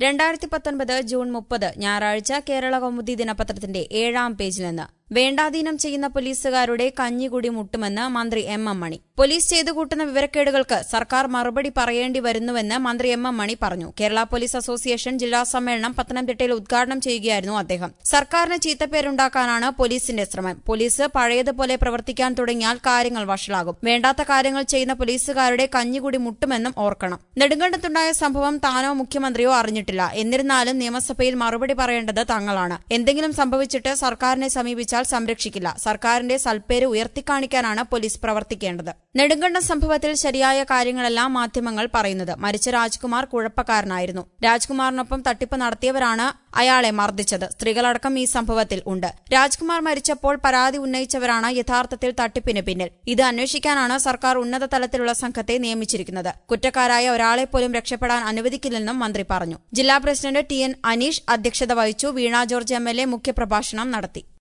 2019 June 30 ഞായറാഴ്ച കേരള കൗമുദി ദിനപത്രത്തിന്റെ 7-ാം പേജിൽ നിന്ന് വേണ്ടാധീനം ചെയ്യുന്ന പോലീസുകാരുടെ കഞ്ഞികുടി മുട്ടുമെന്ന് മന്ത്രി എം എം മണി. പോലീസ് ചെയ്തു കൂട്ടുന്ന വിവരക്കേടുകൾക്ക് സർക്കാർ മറുപടി പറയേണ്ടി വരുന്നുവെന്ന് മന്ത്രി എം എം മണി പറഞ്ഞു. കേരള പോലീസ് അസോസിയേഷൻ ജില്ലാ സമ്മേളനം പത്തനംതിട്ടയിൽ ഉദ്ഘാടനം ചെയ്യുകയായിരുന്നു അദ്ദേഹം. സർക്കാരിന് ചീത്തപ്പേരുണ്ടാക്കാനാണ് പോലീസിന്റെ ശ്രമം. പോലീസ് പഴയതുപോലെ പ്രവർത്തിക്കാൻ തുടങ്ങിയാൽ കാര്യങ്ങൾ വഷളാകും. വേണ്ടാത്ത കാര്യങ്ങൾ ചെയ്യുന്ന പോലീസുകാരുടെ കഞ്ഞികുടി മുട്ടുമെന്നും ഓർക്കണം. നെടുങ്കണ്ടത്തുണ്ടായ സംഭവം താനോ മുഖ്യമന്ത്രിയോ അറിഞ്ഞിട്ടില്ല. എന്നിരുന്നാലും നിയമസഭയിൽ മറുപടി പറയേണ്ടത് തങ്ങളാണ്. എന്തെങ്കിലും സംഭവിച്ചിട്ട് സർക്കാരിനെ സമീപിച്ചാൽ സംരക്ഷിക്കില്ല. സർക്കാരിന്റെ സൽപ്പേര് ഉയർത്തിക്കാണിക്കാനാണ് പോലീസ് പ്രവർത്തിക്കേണ്ടത്. നെടുങ്കണ്ടം സംഭവത്തിൽ ശരിയായ കാര്യങ്ങളെല്ലാം മാധ്യമങ്ങൾ പറയുന്നത്. മരിച്ച രാജ്കുമാർ കുഴപ്പക്കാരനായിരുന്നു. രാജ്കുമാറിനൊപ്പം തട്ടിപ്പ് നടത്തിയവരാണ് അയാളെ മർദ്ദിച്ചത്. സ്ത്രീകളടക്കം ഈ സംഭവത്തിൽ ഉണ്ട്. രാജ്കുമാർ മരിച്ചപ്പോൾ പരാതി ഉന്നയിച്ചവരാണ് യഥാർത്ഥത്തിൽ തട്ടിപ്പിന് പിന്നിൽ. ഇത് അന്വേഷിക്കാനാണ് സർക്കാർ ഉന്നത തലത്തിലുള്ള സംഘത്തെ നിയമിച്ചിരിക്കുന്നത്. കുറ്റക്കാരായ ഒരാളെ പോലും രക്ഷപ്പെടാൻ അനുവദിക്കില്ലെന്നും മന്ത്രി പറഞ്ഞു. ജില്ലാ പ്രസിഡന്റ് ടി എൻ അനീഷ് അധ്യക്ഷത വഹിച്ചു. വീണ ജോർജ് MLA മുഖ്യപ്രഭാഷണം നടത്തി.